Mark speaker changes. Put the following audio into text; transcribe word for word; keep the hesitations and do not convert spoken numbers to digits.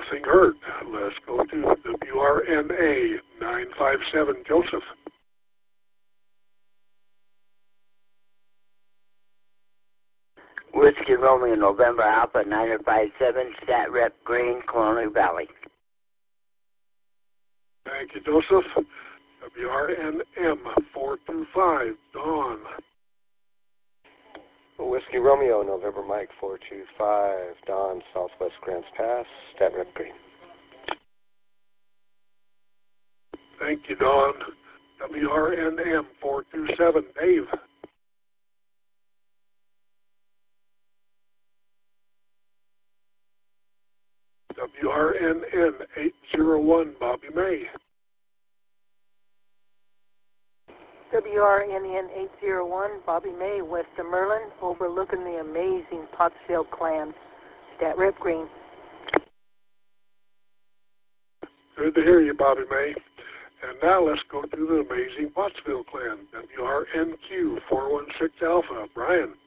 Speaker 1: nothing heard. Let's go to W R N A nine five seven, Joseph.
Speaker 2: Whiskey Romeo November Alpha nine five seven, Stat Rep Green, Colonial Valley.
Speaker 1: Thank you, Joseph. W R N M four two five, Dawn.
Speaker 3: Whiskey Romeo November Mike four two five, Dawn, Southwest Grants Pass, Stat Rep Green.
Speaker 1: Thank you, Dawn. W R N M four two seven, Dave. W R N N eight zero one, Bobby May.
Speaker 4: W R N N eight zero one, Bobby May, West of Merlin, overlooking the amazing Pottsville clan. Stat Rep Green.
Speaker 1: Good to hear you, Bobby May. And now let's go to the amazing Pottsville clan. W R N Q four one six Alpha, Brian.